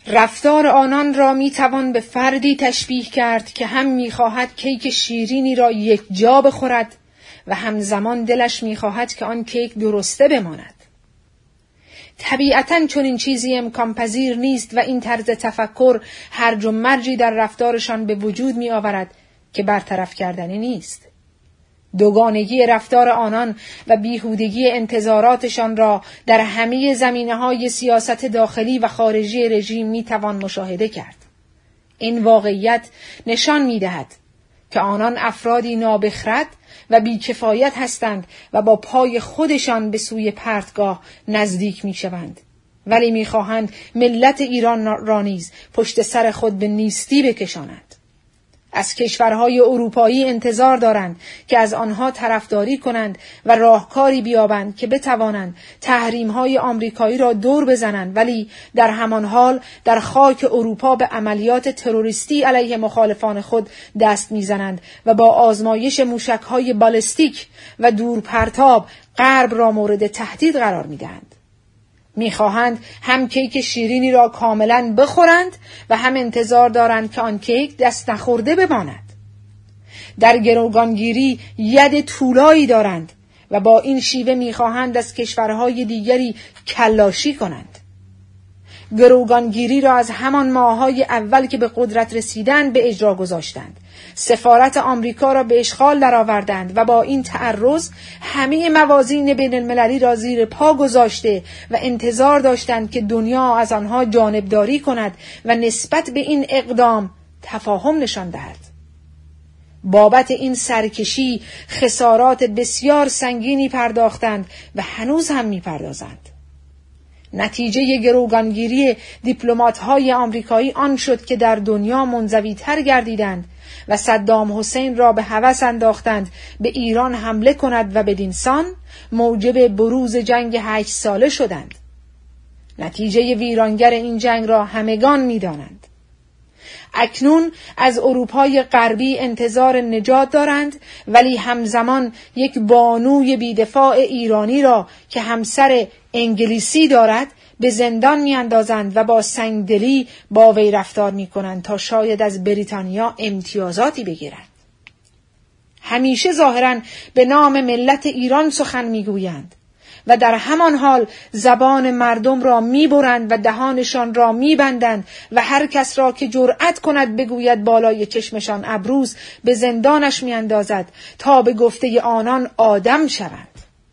رفتار آنان را میتوان به فردی تشبیه کرد که هم میخواهد کیک شیرینی را یک جا بخورد و همزمان دلش میخواهد که آن کیک درسته بماند. طبیعتاً چون این چیزی امکان پذیر نیست و این طرز تفکر هرج و مرجی در رفتارشان به وجود می آورد که برطرف کردنی نیست. دوگانگی رفتار آنان و بیهودگی انتظاراتشان را در همه زمینه‌های سیاست داخلی و خارجی رژیم می توان مشاهده کرد. این واقعیت نشان می دهد که آنان افرادی نابخرد و بیکفایت هستند و با پای خودشان به سوی پرتگاه نزدیک می شوند. ولی می خواهند ملت ایران را نیز پشت سر خود به نیستی بکشانند. از کشورهای اروپایی انتظار دارند که از آنها طرفداری کنند و راهکاری بیابند که بتوانند تحریم‌های آمریکایی را دور بزنند، ولی در همان حال در خاک اروپا به عملیات تروریستی علیه مخالفان خود دست می‌زنند و با آزمایش موشک‌های بالستیک و دورپرتاب غرب را مورد تهدید قرار می‌دهند. می‌خواهند هم کیک شیرینی را کاملاً بخورند و هم انتظار دارند که آن کیک دست نخورده بماند. در گروگانگیری ید طولایی دارند و با این شیوه می‌خواهند از کشورهای دیگری کلاشی کنند. گروگانگیری را از همان ماه‌های اول که به قدرت رسیدند به اجرا گذاشتند. سفارت آمریکا را به اشغال درآوردند و با این تعرض همه موازین بین المللی را زیر پا گذاشته و انتظار داشتند که دنیا از آنها جانبداری کند و نسبت به این اقدام تفاهم نشان دهد. بابت این سرکشی خسارات بسیار سنگینی پرداختند و هنوز هم می‌پردازند. نتیجه گروگانگیری دیپلمات‌های آمریکایی آن شد که در دنیا منزوی‌تر گردیدند و صدام حسین را به هوس انداختند به ایران حمله کند و بدینسان موجب بروز جنگ 8 ساله شدند. نتیجه ویرانگر این جنگ را همگان می‌دانند. اکنون از اروپای غربی انتظار نجات دارند، ولی همزمان یک بانوی بیدفاع ایرانی را که همسر انگلیسی دارد به زندان میاندازند و با سنگدلی با وی رفتار میکنند تا شاید از بریتانیا امتیازاتی بگیرند. همیشه ظاهراً به نام ملت ایران سخن میگویند و در همان حال زبان مردم را میبرند و دهانشان را میبندند و هر کس را که جرأت کند بگوید بالای چشمشان ابروست به زندانش میاندازد تا به گفته آنان آدم شوند.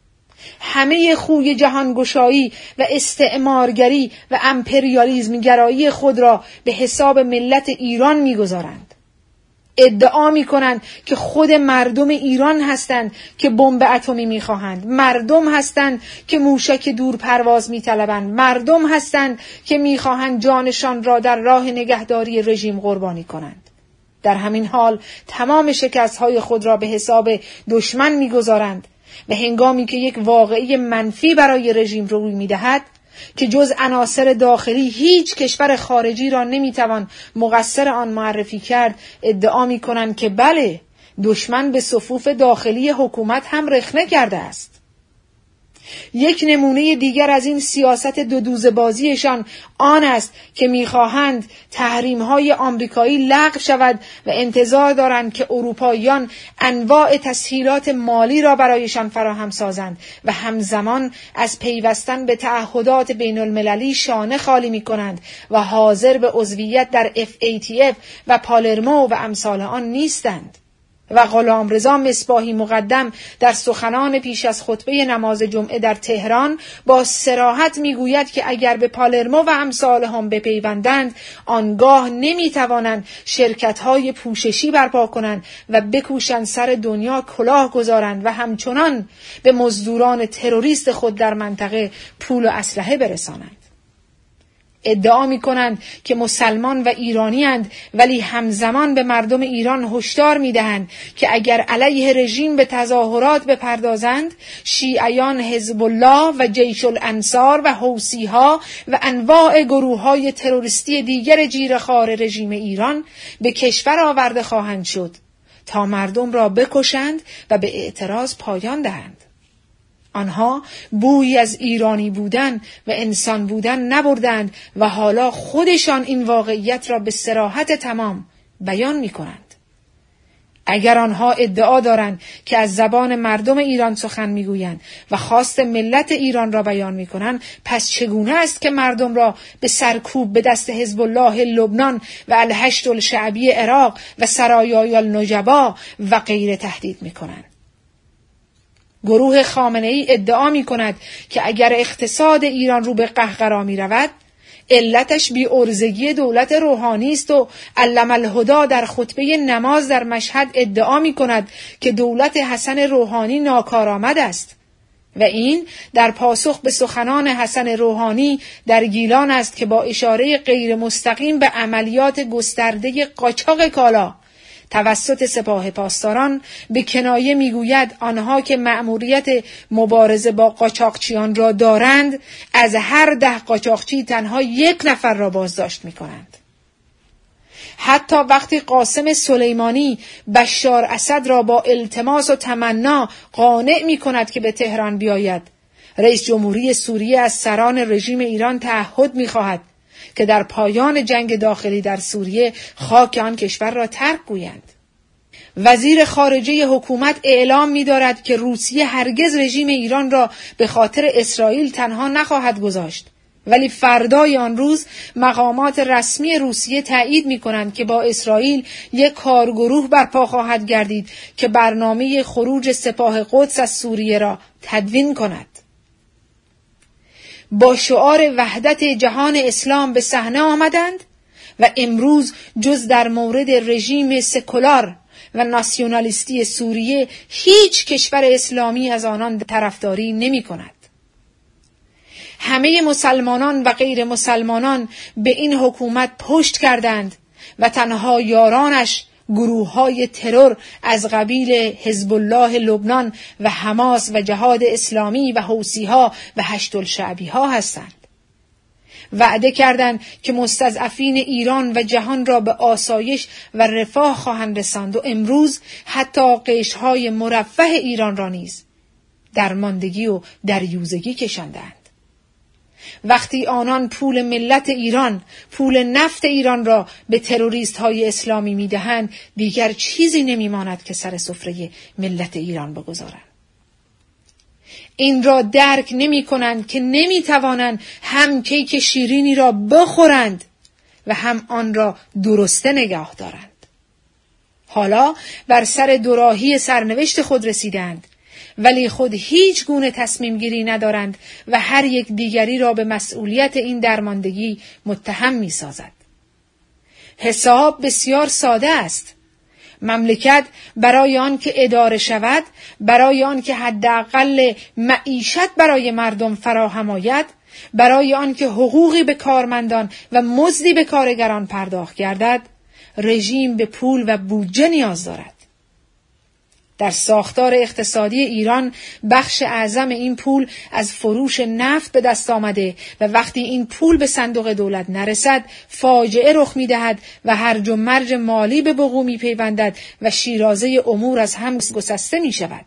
همه خوی جهانگشایی و استعمارگری و امپریالیسم گرایی خود را به حساب ملت ایران میگذارند. ادعا میکنند که خود مردم ایران هستند که بمب اتمی میخواهند، مردم هستند که موشک دور پرواز میطلبند، مردم هستند که میخواهند جانشان را در راه نگهداری رژیم قربانی کنند. در همین حال تمام شکست‌های خود را به حساب دشمن میگذارند و هنگامی که یک واقعه منفی برای رژیم روی میدهد که جز عناصر داخلی هیچ کشور خارجی را نمیتوان مقصر آن معرفی کرد، ادعا میکنند که بله، دشمن به صفوف داخلی حکومت هم رخنه کرده است. یک نمونه دیگر از این سیاست دودوزه بازیشان آن است که میخواهند تحریم‌های آمریکایی لغو شود و انتظار دارند که اروپاییان انواع تسهیلات مالی را برایشان فراهم سازند و همزمان از پیوستن به تعهدات بین المللی شانه خالی میکنند و حاضر به عضویت در FATF و پالرمو و امثال آن نیستند. و غلامرضا مصباحی مقدم در سخنان پیش از خطبه نماز جمعه در تهران با صراحت میگوید که اگر به پالرمو و امثال هم بپیوندند آنگاه نمیتوانند شرکت‌های پوششی برپا کنند و بکوشند سر دنیا کلاه گذارند و همچنان به مزدوران تروریست خود در منطقه پول و اسلحه برسانند. ادعا می‌کنند که مسلمان و ایرانی اند، ولی همزمان به مردم ایران هشدار می‌دهند که اگر علیه رژیم به تظاهرات بپردازند، شیعیان حزب الله و جیش الانصار و حوثی‌ها و انواع گروه‌های تروریستی دیگر جیره‌خوار رژیم ایران به کشور آورده خواهند شد تا مردم را بکشند و به اعتراض پایان دهند. آنها بویی از ایرانی بودن و انسان بودن نبردند و حالا خودشان این واقعیت را به صراحت تمام بیان می کنند. اگر آنها ادعا دارند که از زبان مردم ایران سخن میگویند و خواست ملت ایران را بیان میکنند، پس چگونه است که مردم را به سرکوب به دست حزب الله لبنان و الهشت الشعبی عراق و سرایای النجبا و غیره تهدید میکنند؟ گروه خامنه‌ای ادعا میکند که اگر اقتصاد ایران رو به قهقرا میرود، علتش بی ارزگی دولت روحانی است و علم الهدی در خطبه نماز در مشهد ادعا می کند که دولت حسن روحانی ناکارآمد است و این در پاسخ به سخنان حسن روحانی در گیلان است که با اشاره غیر مستقیم به عملیات گسترده قاچاق کالا توسط سپاه پاسداران به کنایه میگوید آنها که مأموریت مبارزه با قاچاقچیان را دارند از هر 10 قاچاقچی تنها 1 نفر را بازداشت میکنند. حتی وقتی قاسم سلیمانی بشار اسد را با التماس و تمنا قانع میکند که به تهران بیاید، رئیس جمهوری سوریه از سران رژیم ایران تعهد میخواهد که در پایان جنگ داخلی در سوریه خاک آن کشور را ترک گویند. وزیر خارجه حکومت اعلام می‌دارد که روسیه هرگز رژیم ایران را به خاطر اسرائیل تنها نخواهد گذاشت، ولی فردای آن روز مقامات رسمی روسیه تایید می‌کنند که با اسرائیل یک کارگروه برپا خواهد گردید که برنامه خروج سپاه قدس از سوریه را تدوین کند. با شعار وحدت جهان اسلام به صحنه آمدند و امروز جز در مورد رژیم سکولار و ناسیونالیستی سوریه هیچ کشور اسلامی از آنان طرفداری نمی کند. همه مسلمانان و غیر مسلمانان به این حکومت پشت کردند و تنها یارانش گروه‌های ترور از قبیل حزب الله لبنان و حماس و جهاد اسلامی و حوثی‌ها و هشت الشعبی‌ها هستند. وعده کردند که مستضعفین ایران و جهان را به آسایش و رفاه خواهند رساند و امروز حتی قشرهای مرفه ایران را نیز درماندگی و دریوزگی کشاندند. وقتی آنان پول ملت ایران، پول نفت ایران را به تروریست های اسلامی میدهند، دیگر چیزی نمیماند که سر سفره ملت ایران بگذارند. این را درک نمی کنند که نمی توانند هم کیک شیرینی را بخورند و هم آن را درسته نگاه دارند. حالا بر سر دوراهی سرنوشت خود رسیدند، ولی خود هیچ گونه تصمیم گیری ندارند و هر یک دیگری را به مسئولیت این درماندگی متهم می سازد. حساب بسیار ساده است. مملکت برای آن که اداره شود، برای آن که حداقل معیشت برای مردم فراهم آید، برای آن که حقوقی به کارمندان و مزدی به کارگران پرداخت گردد، رژیم به پول و بودجه نیاز دارد. در ساختار اقتصادی ایران بخش اعظم این پول از فروش نفت به دست آمده و وقتی این پول به صندوق دولت نرسد فاجعه رخ می‌دهد و هرج و مرج مالی به وقوع می‌پیوندد و شیرازه امور از هم گسسته می‌شود.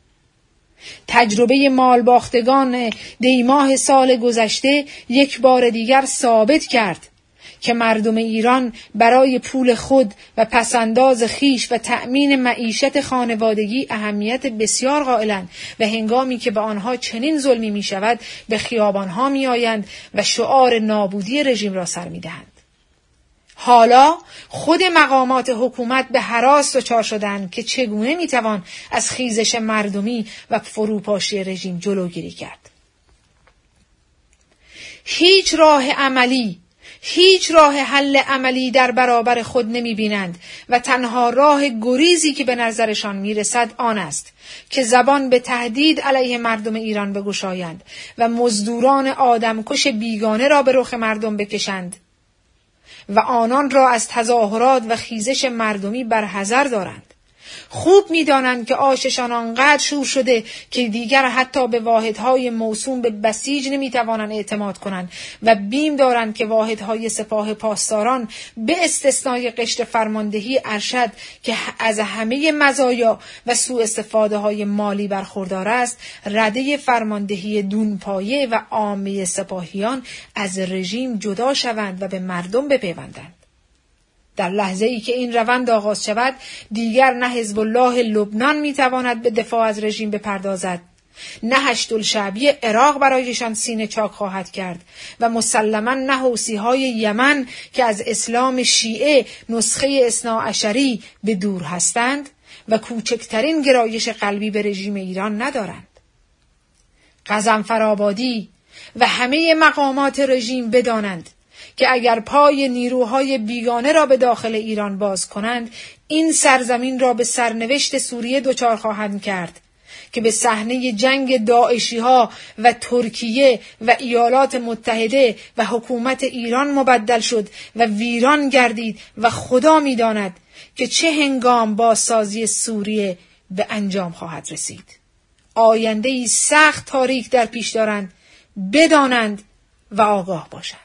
تجربه مالباختگان دیماه سال گذشته یک بار دیگر ثابت کرد که مردم ایران برای پول خود و پسنداز خیش و تأمین معیشت خانوادگی اهمیت بسیار قائلند و هنگامی که به آنها چنین ظلمی می شود به خیابانها می آیند و شعار نابودی رژیم را سر می دهند. حالا خود مقامات حکومت به هراس دچار شدند که چگونه می توان از خیزش مردمی و فروپاشی رژیم جلوگیری کرد. هیچ راه حل عملی در برابر خود نمی بینند و تنها راه گریزی که به نظرشان می رسد آن است که زبان به تهدید علیه مردم ایران بگشایند و مزدوران آدمکش بیگانه را به رخ مردم بکشند و آنان را از تظاهرات و خیزش مردمی برحذر دارند. خوب می‌دانند که آششان آنقدر شور شده که دیگر حتی به واحدهای موسوم به بسیج نمی‌توانند اعتماد کنند و بیم دارند که واحدهای سپاه پاسداران به استثنای قشر فرماندهی ارشد که از همه مزایا و سوء استفاده های مالی برخوردار است، رده فرماندهی دونپایه و عامه سپاهیان از رژیم جدا شوند و به مردم بپیوندند. در لحظه ای که این روند آغاز شود، دیگر نه حزب الله لبنان میتواند به دفاع از رژیم بپردازد، نه هشت‌الشعبی عراق برایشان سینه چاک خواهد کرد و مسلماً نه حوثی‌های یمن که از اسلام شیعه نسخه اثناعشری به دور هستند و کوچکترین گرایش قلبی به رژیم ایران ندارند. غضنفرآبادی و همه مقامات رژیم بدانند که اگر پای نیروهای بیگانه را به داخل ایران باز کنند، این سرزمین را به سرنوشت سوریه دچار خواهند کرد که به صحنه جنگ داعشی‌ها و ترکیه و ایالات متحده و حکومت ایران مبدل شد و ویران گردید و خدا می‌داند که چه هنگام بازسازی سوریه به انجام خواهد رسید. آینده‌ای سخت تاریک در پیش دارند، بدانند و آگاه باشند.